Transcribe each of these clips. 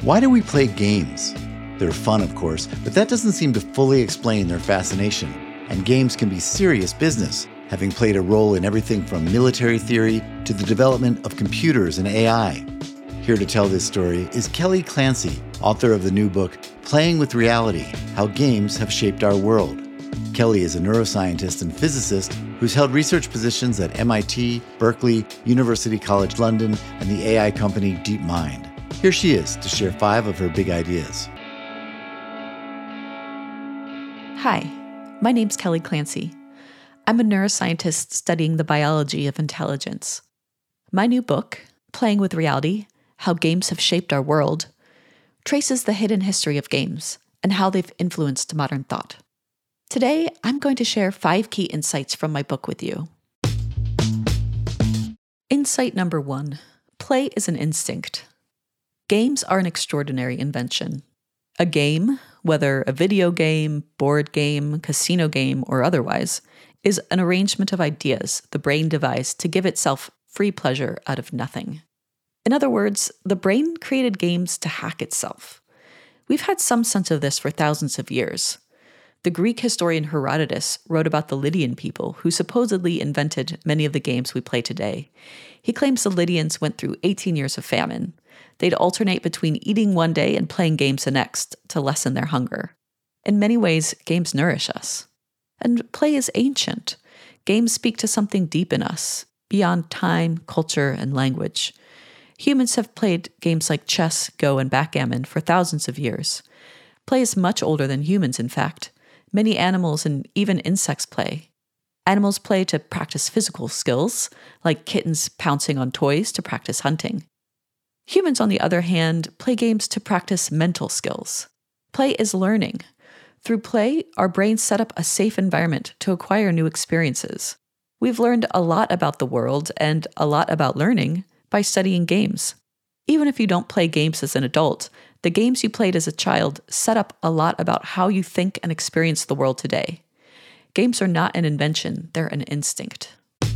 Why do we play games? They're fun, of course, but that doesn't seem to fully explain their fascination. And games can be serious business, having played a role in everything from military theory to the development of computers and AI. Here to tell this story is Kelly Clancy, author of the new book, Playing with Reality: How Games Have Shaped Our World. Kelly is a neuroscientist and physicist who's held research positions at MIT, Berkeley, University College London, and the AI company DeepMind. Here she is to share 5 of her big ideas. Hi, my name's Kelly Clancy. I'm a neuroscientist studying the biology of intelligence. My new book, Playing with Reality: How Games Have Shaped Our World, traces the hidden history of games and how they've influenced modern thought. Today, I'm going to share 5 key insights from my book with you. Insight number 1. Play is an instinct. Games are an extraordinary invention. A game, whether a video game, board game, casino game, or otherwise, is an arrangement of ideas the brain devised to give itself free pleasure out of nothing. In other words, the brain created games to hack itself. We've had some sense of this for thousands of years. The Greek historian Herodotus wrote about the Lydian people who supposedly invented many of the games we play today. He claims the Lydians went through 18 years of famine. They'd alternate between eating one day and playing games the next to lessen their hunger. In many ways, games nourish us. And play is ancient. Games speak to something deep in us, beyond time, culture, and language. Humans have played games like chess, Go, and backgammon for thousands of years. Play is much older than humans, in fact. Many animals and even insects play. Animals play to practice physical skills, like kittens pouncing on toys to practice hunting. Humans, on the other hand, play games to practice mental skills. Play is learning. Through play, our brains set up a safe environment to acquire new experiences. We've learned a lot about the world and a lot about learning by studying games. Even if you don't play games as an adult, the games you played as a child set up a lot about how you think and experience the world today. Games are not an invention, they're an instinct.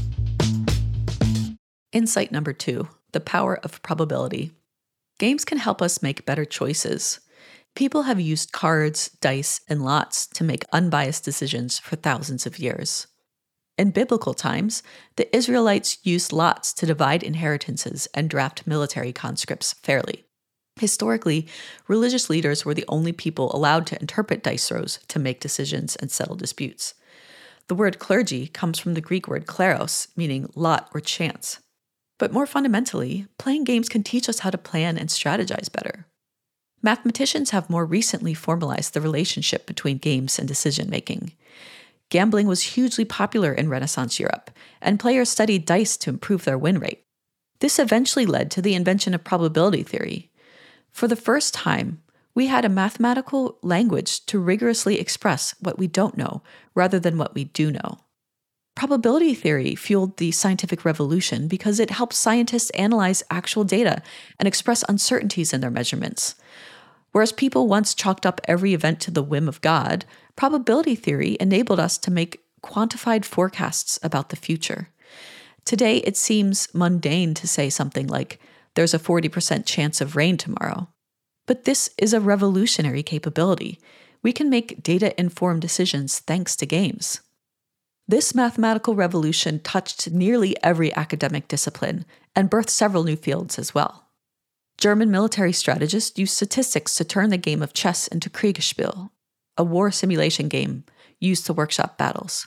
Insight number 2, the power of probability. Games can help us make better choices. People have used cards, dice, and lots to make unbiased decisions for thousands of years. In biblical times, the Israelites used lots to divide inheritances and draft military conscripts fairly. Historically, religious leaders were the only people allowed to interpret dice throws to make decisions and settle disputes. The word clergy comes from the Greek word kleros, meaning lot or chance. But more fundamentally, playing games can teach us how to plan and strategize better. Mathematicians have more recently formalized the relationship between games and decision-making. Gambling was hugely popular in Renaissance Europe, and players studied dice to improve their win rate. This eventually led to the invention of probability theory. For the first time, we had a mathematical language to rigorously express what we don't know rather than what we do know. Probability theory fueled the scientific revolution because it helped scientists analyze actual data and express uncertainties in their measurements. Whereas people once chalked up every event to the whim of God, probability theory enabled us to make quantified forecasts about the future. Today, it seems mundane to say something like, there's a 40% chance of rain tomorrow. But this is a revolutionary capability. We can make data-informed decisions thanks to games. This mathematical revolution touched nearly every academic discipline and birthed several new fields as well. German military strategists used statistics to turn the game of chess into Kriegsspiel, a war simulation game used to workshop battles.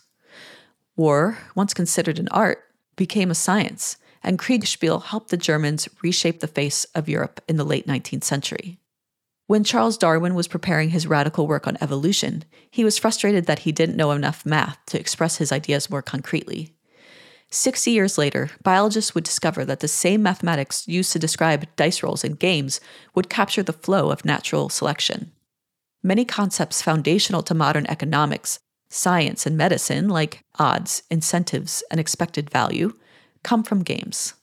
War, once considered an art, became a science, and Kriegsspiel helped the Germans reshape the face of Europe in the late 19th century. When Charles Darwin was preparing his radical work on evolution, he was frustrated that he didn't know enough math to express his ideas more concretely. 60 years later, biologists would discover that the same mathematics used to describe dice rolls in games would capture the flow of natural selection. Many concepts foundational to modern economics, science, and medicine, like odds, incentives, and expected value, come from games.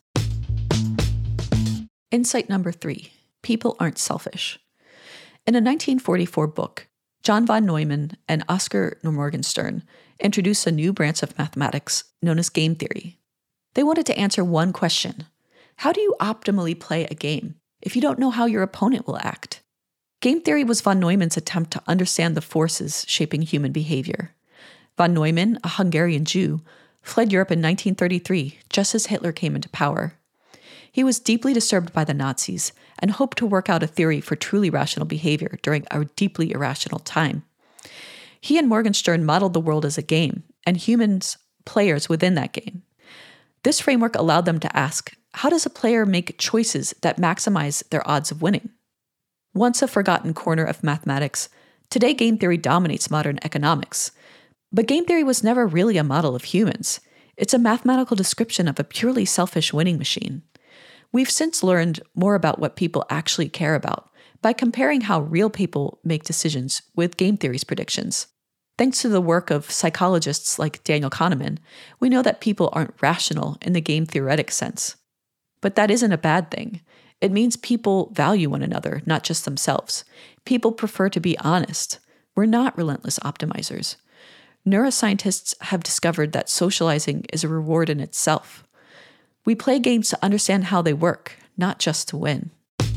Insight number 3, people aren't selfish. In a 1944 book, John von Neumann and Oscar Morgenstern introduced a new branch of mathematics known as game theory. They wanted to answer one question: how do you optimally play a game? if you don't know how your opponent will act. Game theory was von Neumann's attempt to understand the forces shaping human behavior. Von Neumann, a Hungarian Jew, fled Europe in 1933, just as Hitler came into power. He was deeply disturbed by the Nazis and hoped to work out a theory for truly rational behavior during a deeply irrational time. He and Morgenstern modeled the world as a game, and humans players within that game. This framework allowed them to ask, how does a player make choices that maximize their odds of winning? Once a forgotten corner of mathematics, today game theory dominates modern economics. But game theory was never really a model of humans. It's a mathematical description of a purely selfish winning machine. We've since learned more about what people actually care about by comparing how real people make decisions with game theory's predictions. Thanks to the work of psychologists like Daniel Kahneman, we know that people aren't rational in the game theoretic sense. But that isn't a bad thing. It means people value one another, not just themselves. People prefer to be honest. We're not relentless optimizers. Neuroscientists have discovered that socializing is a reward in itself. We play games to understand how they work, not just to win.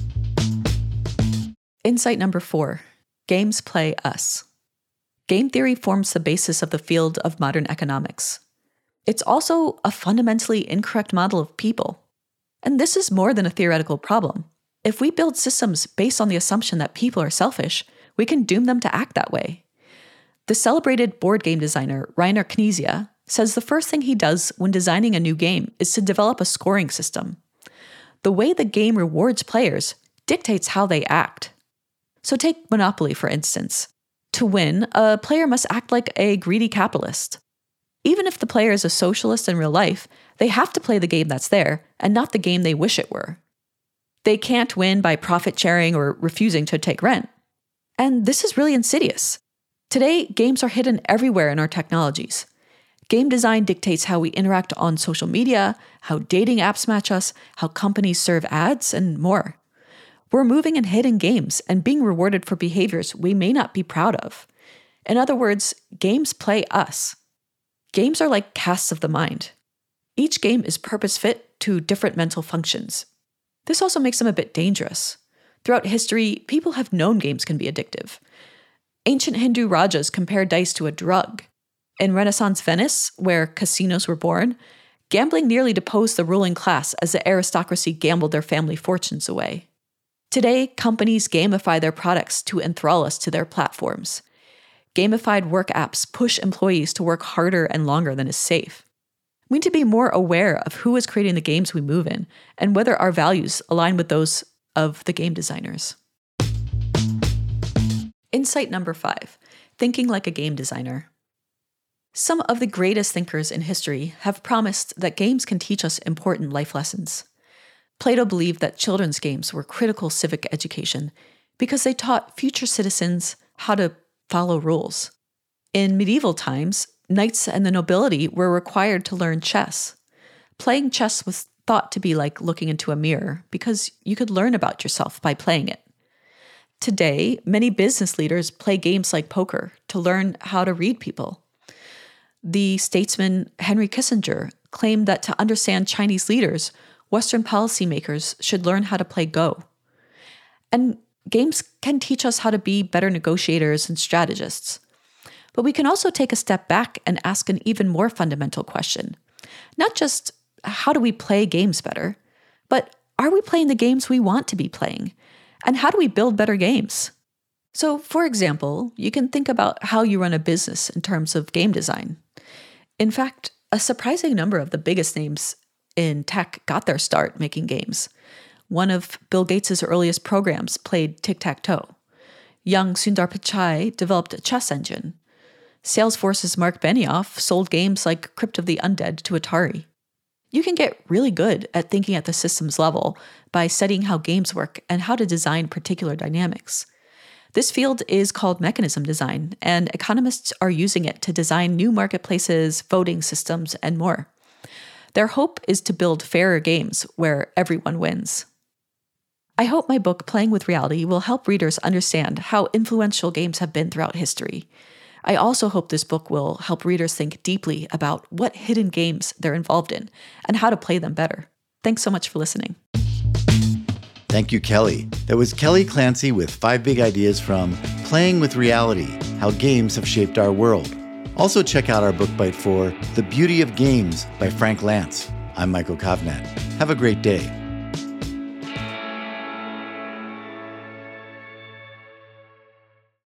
Insight number 4. Games play us. Game theory forms the basis of the field of modern economics. It's also a fundamentally incorrect model of people. And this is more than a theoretical problem. If we build systems based on the assumption that people are selfish, we can doom them to act that way. The celebrated board game designer Reiner Knizia says the first thing he does when designing a new game is to develop a scoring system. The way the game rewards players dictates how they act. So take Monopoly, for instance. To win, a player must act like a greedy capitalist. Even if the player is a socialist in real life, they have to play the game that's there and not the game they wish it were. They can't win by profit sharing or refusing to take rent. And this is really insidious. Today, games are hidden everywhere in our technologies. Game design dictates how we interact on social media, how dating apps match us, how companies serve ads, and more. We're moving in hidden games and being rewarded for behaviors we may not be proud of. In other words, games play us. Games are like casts of the mind. Each game is purpose-fit to different mental functions. This also makes them a bit dangerous. Throughout history, people have known games can be addictive. Ancient Hindu rajas compared dice to a drug. In Renaissance Venice, where casinos were born, gambling nearly deposed the ruling class as the aristocracy gambled their family fortunes away. Today, companies gamify their products to enthrall us to their platforms. Gamified work apps push employees to work harder and longer than is safe. We need to be more aware of who is creating the games we move in and whether our values align with those of the game designers. Insight number 5, thinking like a game designer. Some of the greatest thinkers in history have promised that games can teach us important life lessons. Plato believed that children's games were critical civic education because they taught future citizens how to follow rules. In medieval times, knights and the nobility were required to learn chess. Playing chess was thought to be like looking into a mirror because you could learn about yourself by playing it. Today, many business leaders play games like poker to learn how to read people. The statesman Henry Kissinger claimed that to understand Chinese leaders, Western policymakers should learn how to play Go. And games can teach us how to be better negotiators and strategists. But we can also take a step back and ask an even more fundamental question. Not just, how do we play games better? But are we playing the games we want to be playing? And how do we build better games? So, for example, you can think about how you run a business in terms of game design. In fact, a surprising number of the biggest names in tech got their start making games. One of Bill Gates' earliest programs played tic-tac-toe. Young Sundar Pichai developed a chess engine. Salesforce's Mark Benioff sold games like Crypt of the Undead to Atari. You can get really good at thinking at the systems level by studying how games work and how to design particular dynamics. This field is called mechanism design, and economists are using it to design new marketplaces, voting systems, and more. Their hope is to build fairer games where everyone wins. I hope my book, Playing with Reality, will help readers understand how influential games have been throughout history. I also hope this book will help readers think deeply about what hidden games they're involved in and how to play them better. Thanks so much for listening. Thank you, Kelly. That was Kelly Clancy with 5 big ideas from Playing with Reality, How Games Have Shaped Our World. Also check out our book bite for The Beauty of Games by Frank Lantz. I'm Michael Kovnat. Have a great day.